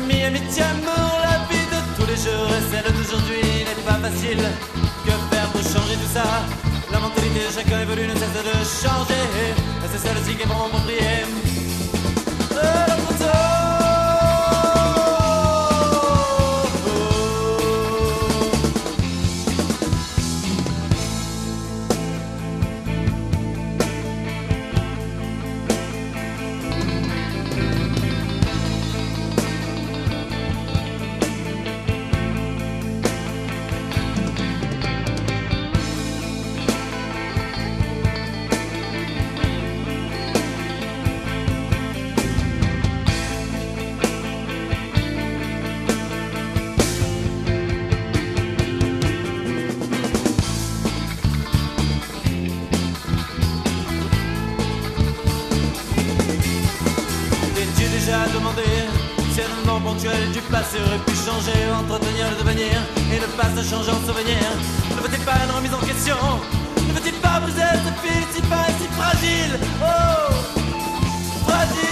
famille, amitié, amour, la vie de tous les jours et celle d'aujourd'hui n'est pas facile. Que faire pour changer tout ça? La mentalité de chacun évolue, ne cesse de changer. Et c'est celle-ci qui est bon pour prier. Le photo. À demander si un moment ponctuel du passé aurait pu changer, entretenir le devenir et ne pas se changer en souvenir. Ne veut-il pas une remise en question? Ne veut-il pas briser ce fil si fin et si fragile? Oh, fragile.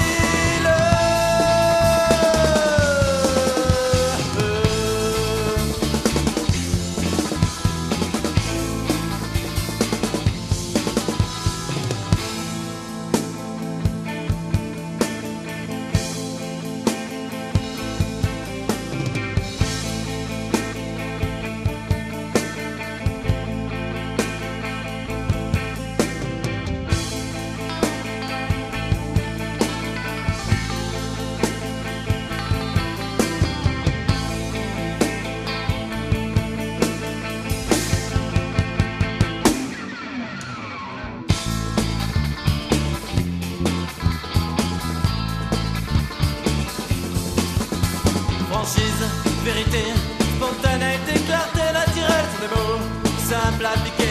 Franchise, vérité, spontanéité, clarté naturelle sont des mots simples à appliquer.